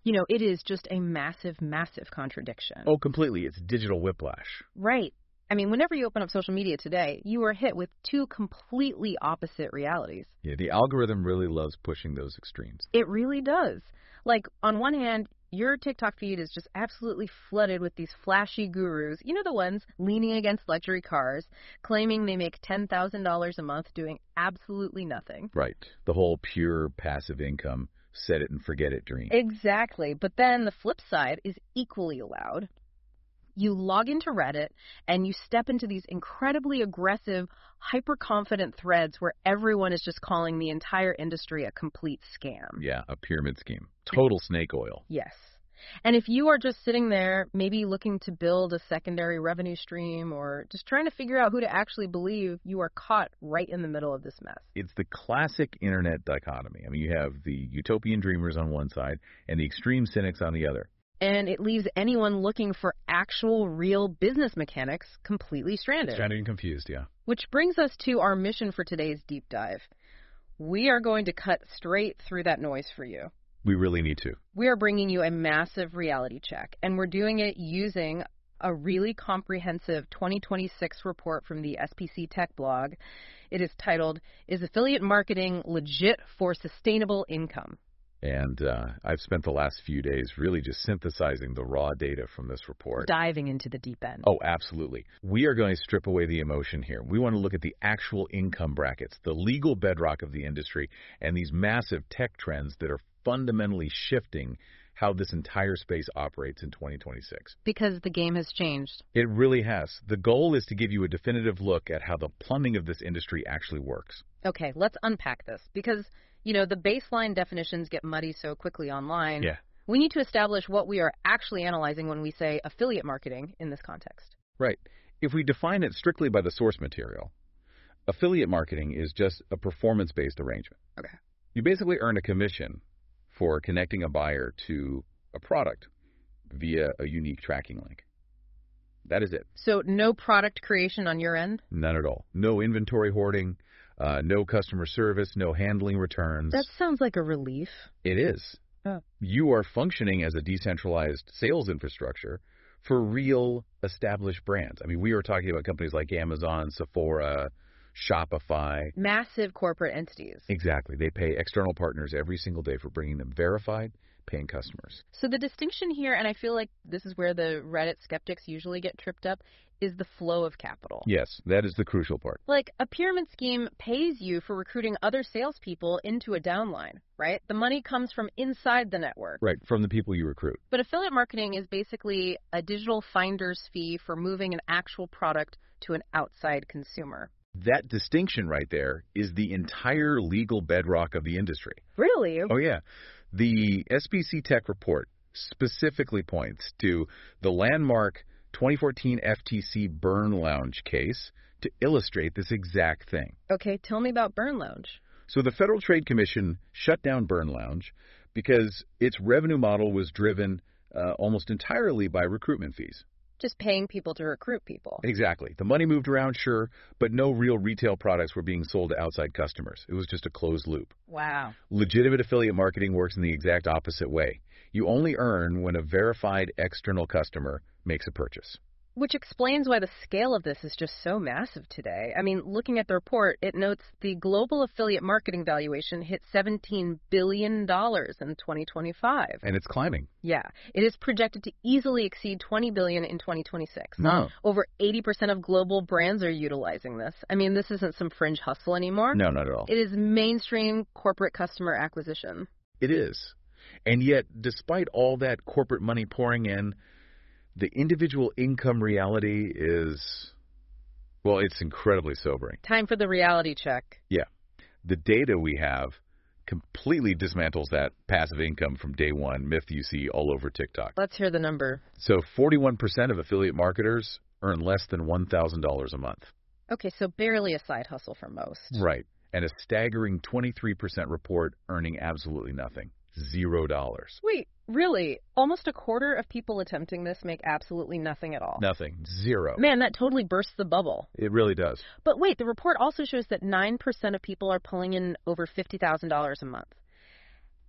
It is just a massive, massive contradiction. Oh, completely. It's digital whiplash. Right. I mean, whenever you open up social media today, you are hit with two completely opposite realities. Yeah, the algorithm really loves pushing those extremes. It really does. Like, on one hand, your TikTok feed is just absolutely flooded with these flashy gurus. The ones leaning against luxury cars, claiming they make $10,000 a month doing absolutely nothing. Right. The whole pure passive income, set it and forget it dream. Exactly. But then the flip side is equally loud. You log into Reddit and you step into these incredibly aggressive, hyper-confident threads where everyone is just calling the entire industry a complete scam. Yeah, a pyramid scheme. Total snake oil. Yes. And if you are just sitting there, maybe looking to build a secondary revenue stream or just trying to figure out who to actually believe, you are caught right in the middle of this mess. It's the classic internet dichotomy. I mean, you have the utopian dreamers on one side and the extreme cynics on the other. And it leaves anyone looking for actual, real business mechanics completely stranded. Stranded and confused, yeah. Which brings us to our mission for today's deep dive. We are going to cut straight through that noise for you. We really need to. We are bringing you a massive reality check, and we're doing it using a really comprehensive 2026 report from the SPC Tech blog. It is titled, "Is Affiliate Marketing Legit for Sustainable Income?" And I've spent the last few days really just synthesizing the raw data from this report. Diving into the deep end. Oh, absolutely. We are going to strip away the emotion here. We want to look at the actual income brackets, the legal bedrock of the industry, and these massive tech trends that are fundamentally shifting how this entire space operates in 2026. Because the game has changed. It really has. The goal is to give you a definitive look at how the plumbing of this industry actually works. Okay, let's unpack this because, the baseline definitions get muddy so quickly online. Yeah. We need to establish what we are actually analyzing when we say affiliate marketing in this context. Right. If we define it strictly by the source material, affiliate marketing is just a performance-based arrangement. Okay. You basically earn a commission for connecting a buyer to a product via a unique tracking link. That is it. So no product creation on your end? None at all. No inventory hoarding, no customer service, no handling returns. That sounds like a relief. It is. Oh. You are functioning as a decentralized sales infrastructure for real established brands. I mean, we are talking about companies like Amazon, Sephora, Shopify. Massive corporate entities. Exactly. They pay external partners every single day for bringing them verified, paying customers. So the distinction here, and I feel like this is where the Reddit skeptics usually get tripped up, is the flow of capital. Yes, that is the crucial part. Like, a pyramid scheme pays you for recruiting other salespeople into a downline, right? The money comes from inside the network. Right, from the people you recruit. But affiliate marketing is basically a digital finder's fee for moving an actual product to an outside consumer. That distinction right there is the entire legal bedrock of the industry. Really? Oh, yeah. The SPC Tech report specifically points to the landmark 2014 FTC Burn Lounge case to illustrate this exact thing. Okay, tell me about Burn Lounge. So the Federal Trade Commission shut down Burn Lounge because its revenue model was driven almost entirely by recruitment fees. Just paying people to recruit people. Exactly. The money moved around, sure, but no real retail products were being sold to outside customers. It was just a closed loop. Wow. Legitimate affiliate marketing works in the exact opposite way. You only earn when a verified external customer makes a purchase. Which explains why the scale of this is just so massive today. I mean, looking at the report, it notes the global affiliate marketing valuation hit $17 billion in 2025. And it's climbing. Yeah. It is projected to easily exceed $20 billion in 2026. No. Over 80% of global brands are utilizing this. I mean, this isn't some fringe hustle anymore. No, not at all. It is mainstream corporate customer acquisition. It is. And yet, despite all that corporate money pouring in, the individual income reality is, well, it's incredibly sobering. Time for the reality check. Yeah. The data we have completely dismantles that passive income from day one myth you see all over TikTok. Let's hear the number. So 41% of affiliate marketers earn less than $1,000 a month. Okay, so barely a side hustle for most. Right. And a staggering 23% report earning absolutely nothing. $0. Wait, really? Almost a quarter of people attempting this make absolutely nothing at all. Nothing. Zero. Man, that totally bursts the bubble. It really does. But wait, the report also shows that 9% of people are pulling in over $50,000 a month.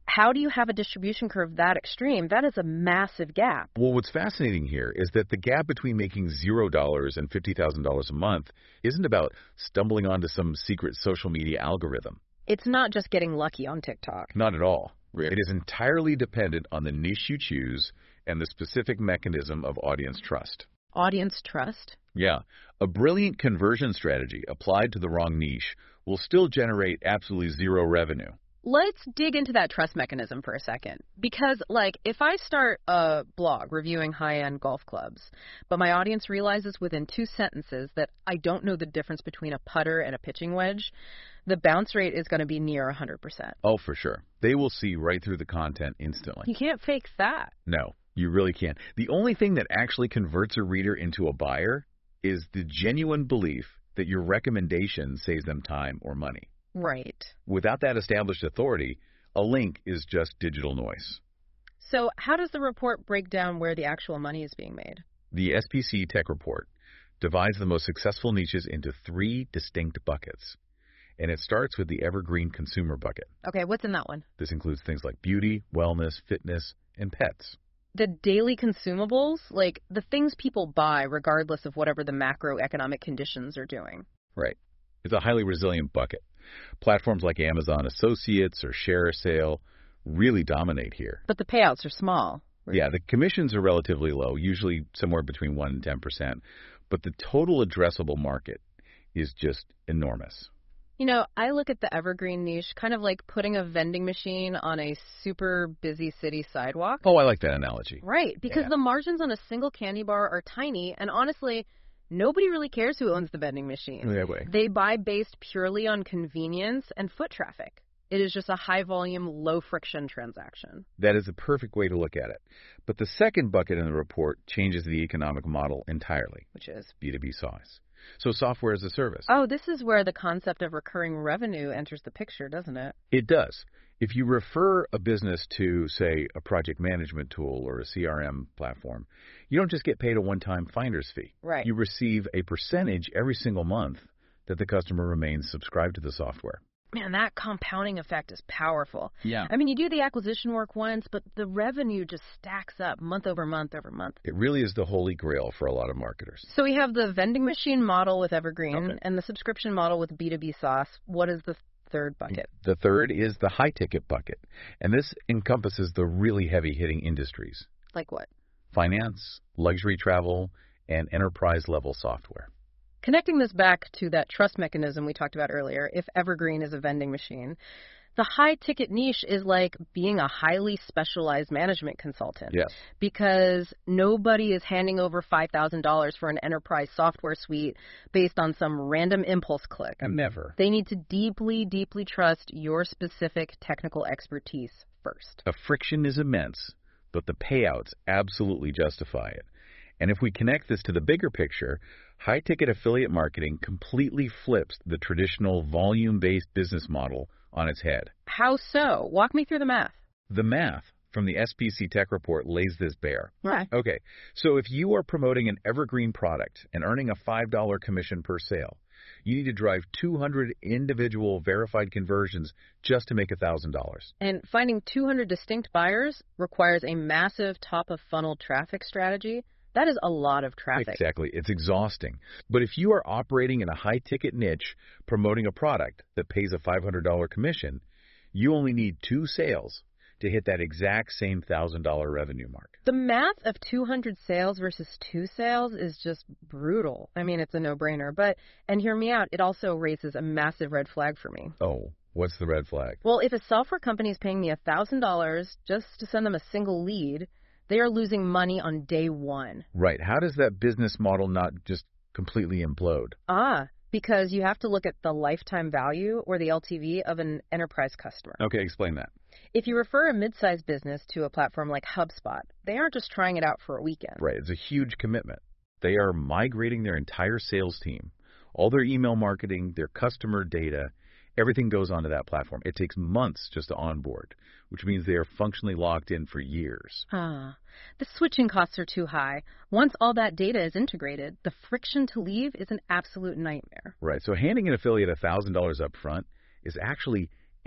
how do you have a distribution curve that extreme? That is a massive gap. Well, what's fascinating here is that the gap between making $0 and $50,000 a month isn't about stumbling onto some secret social media algorithm. It's not just getting lucky on TikTok. Not at all. It is entirely dependent on the niche you choose and the specific mechanism of audience trust. Audience trust? Yeah. A brilliant conversion strategy applied to the wrong niche will still generate absolutely zero revenue. Let's dig into that trust mechanism for a second. Because, if I start a blog reviewing high-end golf clubs, but my audience realizes within 2 sentences that I don't know the difference between a putter and a pitching wedge, the bounce rate is going to be near 100%. Oh, for sure. They will see right through the content instantly. You can't fake that. No, you really can't. The only thing that actually converts a reader into a buyer is the genuine belief that your recommendation saves them time or money. Right. Without that established authority, a link is just digital noise. So how does the report break down where the actual money is being made? The SPC Tech Report divides the most successful niches into 3 distinct buckets. And it starts with the evergreen consumer bucket. Okay, what's in that one? This includes things like beauty, wellness, fitness, and pets. The daily consumables, like the things people buy regardless of whatever the macroeconomic conditions are doing. Right. It's a highly resilient bucket. Platforms like Amazon Associates or ShareASale really dominate here. But the payouts are small. Yeah, the commissions are relatively low, usually somewhere between 1% and 10%. But the total addressable market is just enormous. You know, I look at the evergreen niche kind of like putting a vending machine on a super busy city sidewalk. Oh, I like that analogy. Right, because Yeah. the margins on a single candy bar are tiny, and honestly, nobody really cares who owns the vending machine. That way. They buy based purely on convenience and foot traffic. It is just a high-volume, low-friction transaction. That is a perfect way to look at it. But the second bucket in the report changes the economic model entirely. Which is? B2B SaaS. So software as a service. Oh, this is where the concept of recurring revenue enters the picture, doesn't it? It does. If you refer a business to, say, a project management tool or a CRM platform, you don't just get paid a one-time finder's fee. Right. You receive a percentage every single month that the customer remains subscribed to the software. Man, that compounding effect is powerful. Yeah. I mean, you do the acquisition work once, but the revenue just stacks up month over month over month. It really is the holy grail for a lot of marketers. So we have the vending machine model with Evergreen Okay. and the subscription model with B2B SaaS. What is the third bucket? The third is the high-ticket bucket, and this encompasses the really heavy-hitting industries: Like what? finance, luxury travel, and enterprise-level software. Connecting this back to that trust mechanism we talked about earlier, if Evergreen is a vending machine, the high-ticket niche is like being a highly specialized management consultant. Yes. Because nobody is handing over $5,000 for an enterprise software suite based on some random impulse click. Never. They need to deeply, deeply trust your specific technical expertise first. The friction is immense, but the payouts absolutely justify it. And if we connect this to the bigger picture, high-ticket affiliate marketing completely flips the traditional volume-based business model on its head. How so? Walk me through the math. The math from the SPC Tech Report lays this bare. Right. Okay, so if you are promoting an evergreen product and earning a $5 commission per sale, you need to drive 200 individual verified conversions just to make $1,000. And finding 200 distinct buyers requires a massive top-of-funnel traffic strategy. That is a lot of traffic. Exactly. It's exhausting. But if you are operating in a high-ticket niche, promoting a product that pays a $500 commission, you only need 2 sales to hit that exact same $1,000 revenue mark. The math of 200 sales versus 2 sales is just brutal. I mean, it's a no-brainer. And hear me out, it also raises a massive red flag for me. Oh, what's the red flag? Well, if a software company is paying me $1,000 just to send them a single lead, they are losing money on day one. Right. How does that business model not just completely implode? Because you have to look at the lifetime value or the LTV of an enterprise customer. Okay, explain that. If you refer a mid-sized business to a platform like HubSpot, they aren't just trying it out for a weekend. Right. It's a huge commitment. They are migrating their entire sales team, all their email marketing, their customer data. Everything goes onto that platform. It takes months just to onboard, which means they are functionally locked in for years. The switching costs are too high. Once all that data is integrated, the friction to leave is an absolute nightmare. Right. So handing an affiliate $1,000 up front is actually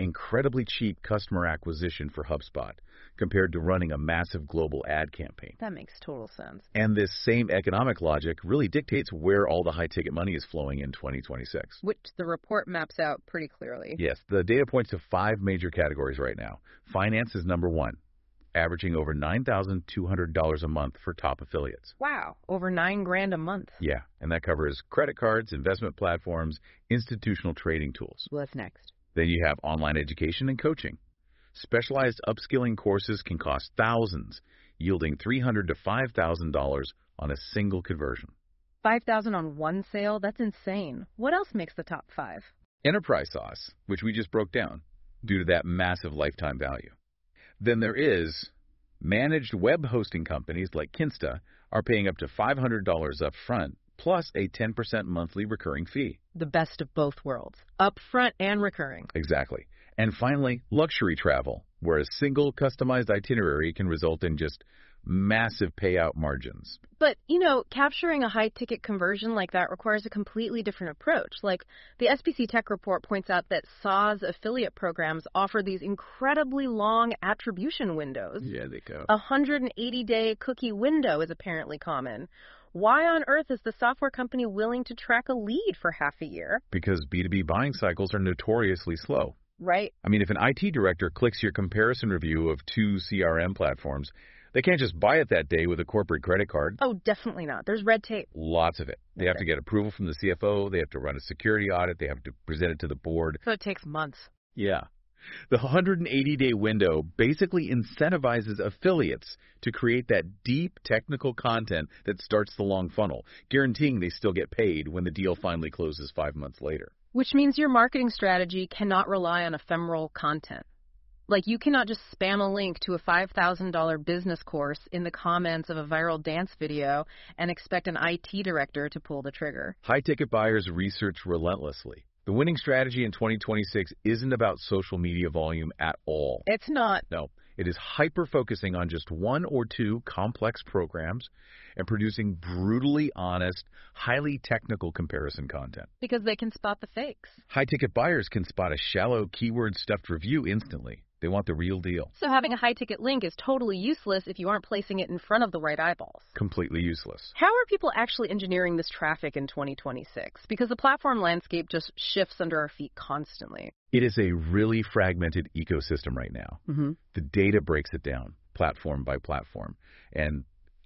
incredibly cheap customer acquisition for HubSpot compared to running a massive global ad campaign. That makes total sense. And this same economic logic really dictates where all the high-ticket money is flowing in 2026. Which the report maps out pretty clearly. Yes, the data points to 5 major categories right now. Finance is number 1, averaging over $9,200 a month for top affiliates. Wow, over $9,000 a month. Yeah, and that covers credit cards, investment platforms, institutional trading tools. What's next? Then you have online education and coaching. Specialized upskilling courses can cost thousands, yielding $300 to $5,000 on a single conversion. $5,000 on one sale? That's insane. What else makes the top 5? Enterprise sauce, which we just broke down, due to that massive lifetime value. Then there is managed web hosting companies like Kinsta are paying up to $500 up front, plus a 10% monthly recurring fee. The best of both worlds, upfront and recurring. Exactly. And finally, luxury travel, where a single customized itinerary can result in just massive payout margins. But, capturing a high-ticket conversion like that requires a completely different approach. Like, the SBC Tech report points out that SaaS affiliate programs offer these incredibly long attribution windows. Yeah, they go. A 180-day cookie window is apparently common. Why on earth is the software company willing to track a lead for half a year? Because B2B buying cycles are notoriously slow. Right. I mean, if an IT director clicks your comparison review of 2 CRM platforms, they can't just buy it that day with a corporate credit card. Oh, definitely not. There's red tape. Lots of it. They have to get approval from the CFO. They have to run a security audit. They have to present it to the board. So it takes months. Yeah. The 180-day window basically incentivizes affiliates to create that deep technical content that starts the long funnel, guaranteeing they still get paid when the deal finally closes 5 months later. Which means your marketing strategy cannot rely on ephemeral content. Like, you cannot just spam a link to a $5,000 business course in the comments of a viral dance video and expect an IT director to pull the trigger. High-ticket buyers research relentlessly. The winning strategy in 2026 isn't about social media volume at all. It's not. No, it is hyper-focusing on just 1 or 2 complex programs and producing brutally honest, highly technical comparison content. Because they can spot the fakes. High-ticket buyers can spot a shallow, keyword-stuffed review instantly. They want the real deal. So having a high-ticket link is totally useless if you aren't placing it in front of the right eyeballs. Completely useless. How are people actually engineering this traffic in 2026? Because the platform landscape just shifts under our feet constantly. It is a really fragmented ecosystem right now. Mm-hmm. The data breaks it down, platform by platform. And,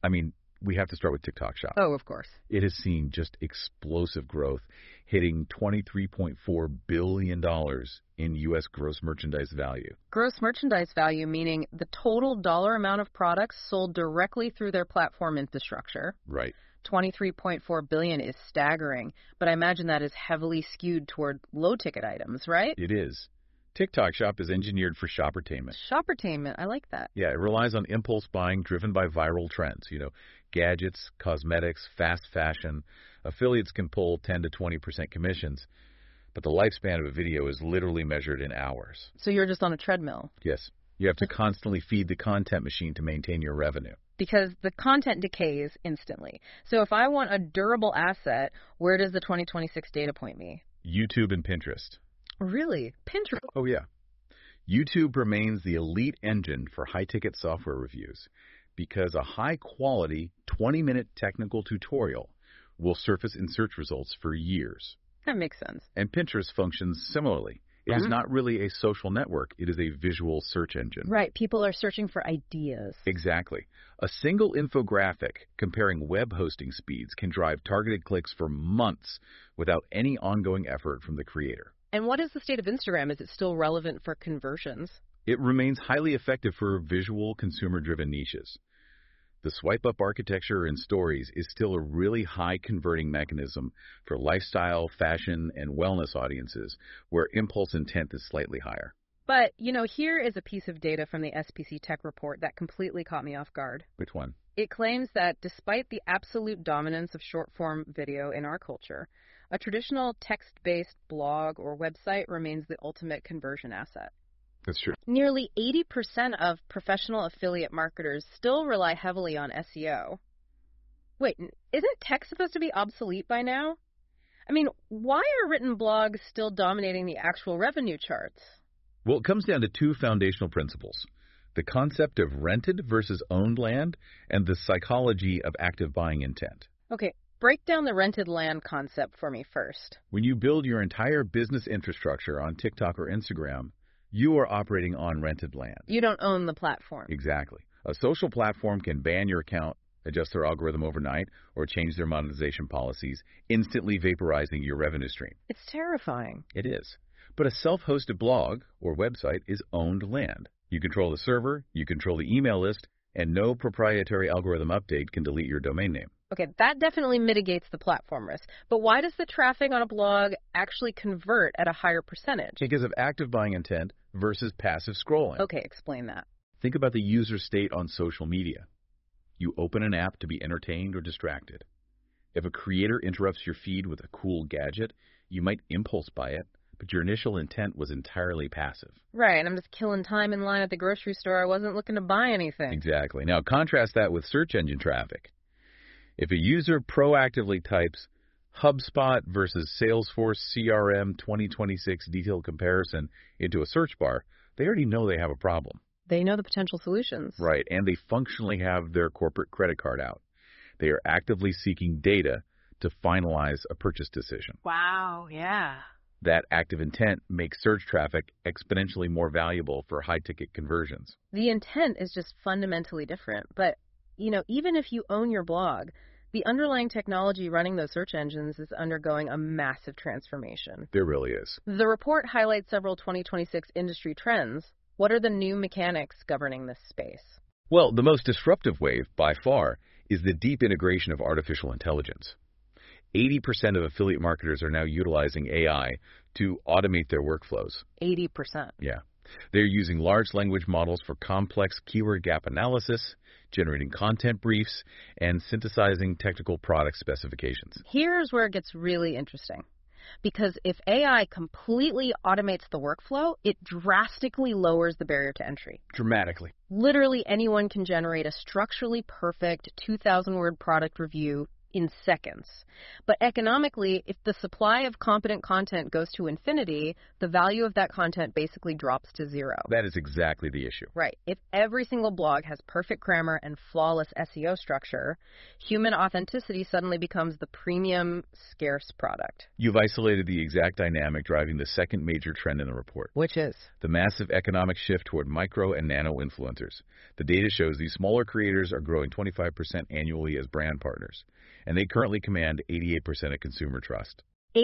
we have to start with TikTok Shop. Oh, of course. It has seen just explosive growth, hitting $23.4 billion in U.S. gross merchandise value. Gross merchandise value meaning the total dollar amount of products sold directly through their platform infrastructure. Right. $23.4 billion is staggering, but I imagine that is heavily skewed toward low-ticket items, right? It is. TikTok Shop is engineered for shoppertainment. Shoppertainment, I like that. Yeah, it relies on impulse buying driven by viral trends. Gadgets, cosmetics, fast fashion. Affiliates can pull 10 to 20% commissions, but the lifespan of a video is literally measured in hours. So you're just on a treadmill. Yes. You have to constantly feed the content machine to maintain your revenue. Because the content decays instantly. So if I want a durable asset, where does the 2026 data point me? YouTube and Pinterest. Really? Pinterest? Oh, yeah. YouTube remains the elite engine for high-ticket software reviews because a high-quality 20-minute technical tutorial will surface in search results for years. That makes sense. And Pinterest functions similarly. It is not really a social network. It is a visual search engine. Right. People are searching for ideas. Exactly. A single infographic comparing web hosting speeds can drive targeted clicks for months without any ongoing effort from the creator. And what is the state of Instagram? Is it still relevant for conversions? It remains highly effective for visual, consumer-driven niches. The swipe-up architecture in stories is still a really high-converting mechanism for lifestyle, fashion, and wellness audiences where impulse intent is slightly higher. But, here is a piece of data from the SBC Tech report that completely caught me off guard. Which one? It claims that despite the absolute dominance of short-form video in our culture, a traditional text-based blog or website remains the ultimate conversion asset. That's true. Nearly 80% of professional affiliate marketers still rely heavily on SEO. Wait, isn't text supposed to be obsolete by now? Why are written blogs still dominating the actual revenue charts? Well, it comes down to two foundational principles: the concept of rented versus owned land and the psychology of active buying intent. Okay, break down the rented land concept for me first. When you build your entire business infrastructure on TikTok or Instagram, you are operating on rented land. You don't own the platform. Exactly. A social platform can ban your account, adjust their algorithm overnight, or change their monetization policies, instantly vaporizing your revenue stream. It's terrifying. It is. But a self-hosted blog or website is owned land. You control the server, you control the email list, and no proprietary algorithm update can delete your domain name. Okay, that definitely mitigates the platform risk. But why does the traffic on a blog actually convert at a higher percentage? Because of active buying intent versus passive scrolling. Okay, explain that. Think about the user state on social media. You open an app to be entertained or distracted. If a creator interrupts your feed with a cool gadget, you might impulse buy it, but your initial intent was entirely passive. Right, I'm just killing time in line at the grocery store. I wasn't looking to buy anything. Exactly. Now contrast that with search engine traffic. If a user proactively types HubSpot versus Salesforce CRM 2026 detailed comparison into a search bar, they already know they have a problem. They know the potential solutions. Right, and they functionally have their corporate credit card out. They are actively seeking data to finalize a purchase decision. Wow, yeah. That active intent makes search traffic exponentially more valuable for high-ticket conversions. The intent is just fundamentally different. But, even if you own your blog, the underlying technology running those search engines is undergoing a massive transformation. There really is. The report highlights several 2026 industry trends. What are the new mechanics governing this space? Well, the most disruptive wave, by far, is the deep integration of artificial intelligence. 80% of affiliate marketers are now utilizing AI to automate their workflows. 80%. Yeah. They're using large language models for complex keyword gap analysis, generating content briefs, and synthesizing technical product specifications. Here's where it gets really interesting. Because if AI completely automates the workflow, it drastically lowers the barrier to entry. Dramatically. Literally anyone can generate a structurally perfect 2,000-word product review in seconds. But economically, if the supply of competent content goes to infinity, the value of that content basically drops to zero. That is exactly the issue. Right. If every single blog has perfect grammar and flawless SEO structure, human authenticity suddenly becomes the premium, scarce product. You've isolated the exact dynamic driving the second major trend in the report. Which is? The massive economic shift toward micro and nano influencers. The data shows these smaller creators are growing 25% annually as brand partners, and they currently command 88% of consumer trust.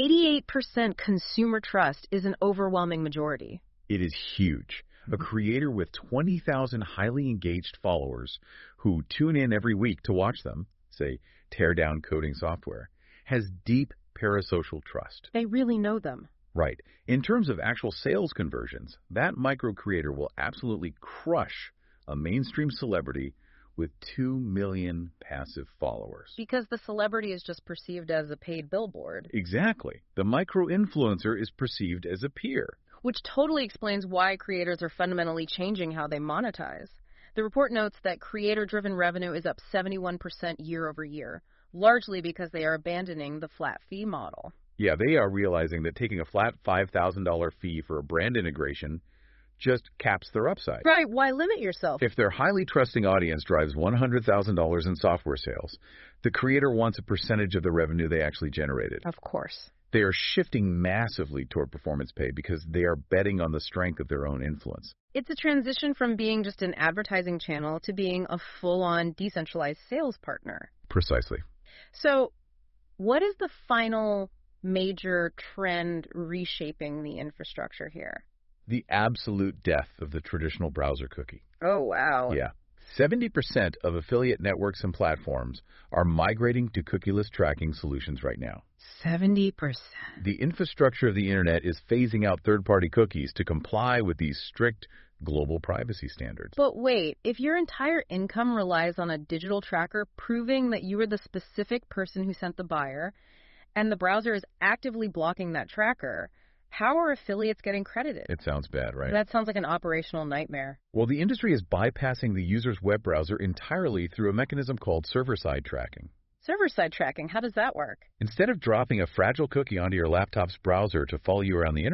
88% consumer trust is an overwhelming majority. It is huge. A creator with 20,000 highly engaged followers who tune in every week to watch them, say, tear down coding software, has deep parasocial trust. They really know them. Right. In terms of actual sales conversions, that micro creator will absolutely crush a mainstream celebrity with 2 million passive followers. Because the celebrity is just perceived as a paid billboard. Exactly. The micro-influencer is perceived as a peer. Which totally explains why creators are fundamentally changing how they monetize. The report notes that creator-driven revenue is up 71% year over year, largely because they are abandoning the flat fee model. Yeah, they are realizing that taking a flat $5,000 fee for a brand integration just caps their upside. Right, why limit yourself? If their highly trusting audience drives $100,000 in software sales, the creator wants a percentage of the revenue they actually generated. Of course. They are shifting massively toward performance pay because they are betting on the strength of their own influence. It's a transition from being just an advertising channel to being a full-on decentralized sales partner. Precisely. So, what is the final major trend reshaping the infrastructure here? The absolute death of the traditional browser cookie. Oh, wow. Yeah. 70% of affiliate networks and platforms are migrating to cookieless tracking solutions right now. 70%. The infrastructure of the internet is phasing out third-party cookies to comply with these strict global privacy standards. But wait, if your entire income relies on a digital tracker proving that you were the specific person who sent the buyer, and the browser is actively blocking that tracker, how are affiliates getting credited? It sounds bad, right? That sounds like an operational nightmare. Well, the industry is bypassing the user's web browser entirely through a mechanism called server-side tracking. Server-side tracking, how does that work? Instead of dropping a fragile cookie onto your laptop's browser to follow you around the internet,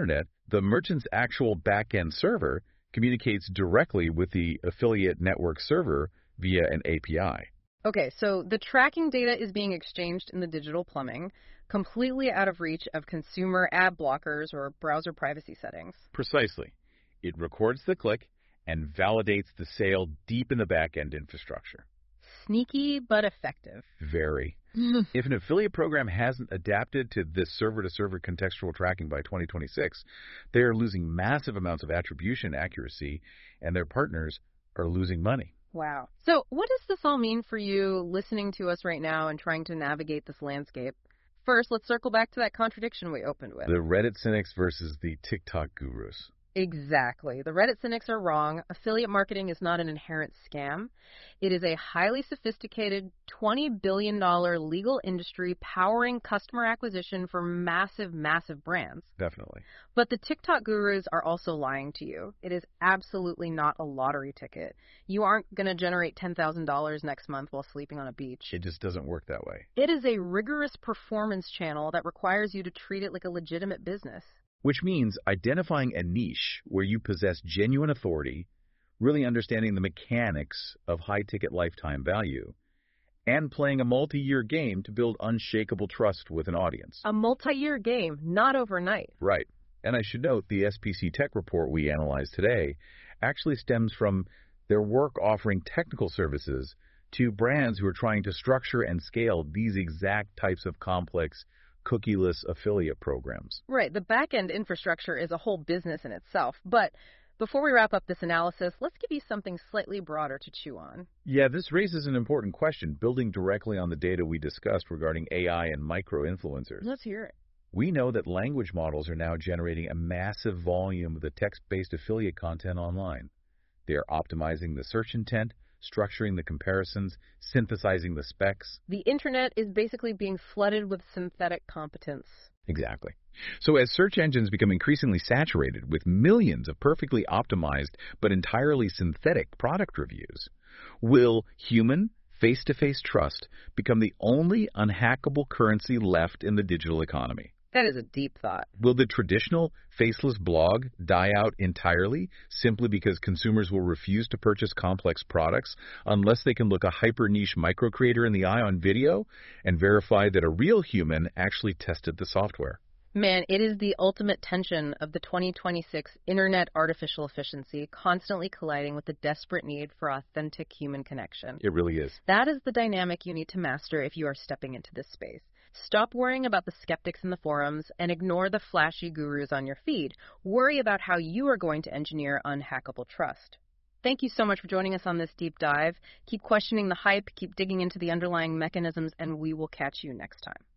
The merchant's actual back-end server communicates directly with the affiliate network server via an API. Okay, so the tracking data is being exchanged in the digital plumbing, completely out of reach of consumer ad blockers or browser privacy settings. Precisely. It records the click and validates the sale deep in the back-end infrastructure. Sneaky but effective. Very. If an affiliate program hasn't adapted to this server-to-server contextual tracking by 2026, they are losing massive amounts of attribution accuracy, and their partners are losing money. Wow. So what does this all mean for you listening to us right now and trying to navigate this landscape? First, let's circle back to that contradiction we opened with. The Reddit cynics versus the TikTok gurus. Exactly. The Reddit cynics are wrong. Affiliate marketing is not an inherent scam. It is a highly sophisticated $20 billion legal industry powering customer acquisition for massive, massive brands. Definitely. But the TikTok gurus are also lying to you. It is absolutely not a lottery ticket. You aren't going to generate $10,000 next month while sleeping on a beach. It just doesn't work that way. It is a rigorous performance channel that requires you to treat it like a legitimate business. Which means identifying a niche where you possess genuine authority, really understanding the mechanics of high-ticket lifetime value, and playing a multi-year game to build unshakable trust with an audience. A multi-year game, not overnight. Right. And I should note the SPC Tech report we analyzed today actually stems from their work offering technical services to brands who are trying to structure and scale these exact types of complex cookieless affiliate programs. Right. The back-end infrastructure is a whole business in itself. But before we wrap up this analysis, let's give you something slightly broader to chew on. Yeah, this raises an important question, building directly on the data we discussed regarding AI and micro-influencers. Let's hear it. We know that language models are now generating a massive volume of the text-based affiliate content online. They are optimizing the search intent, structuring the comparisons, synthesizing the specs. The internet is basically being flooded with synthetic competence. Exactly. So as search engines become increasingly saturated with millions of perfectly optimized but entirely synthetic product reviews, will human face-to-face trust become the only unhackable currency left in the digital economy? That is a deep thought. Will the traditional faceless blog die out entirely simply because consumers will refuse to purchase complex products unless they can look a hyper-niche micro-creator in the eye on video and verify that a real human actually tested the software? Man, it is the ultimate tension of the 2026 internet artificial efficiency constantly colliding with the desperate need for authentic human connection. It really is. That is the dynamic you need to master if you are stepping into this space. Stop worrying about the skeptics in the forums and ignore the flashy gurus on your feed. Worry about how you are going to engineer unhackable trust. Thank you so much for joining us on this deep dive. Keep questioning the hype, keep digging into the underlying mechanisms, and we will catch you next time.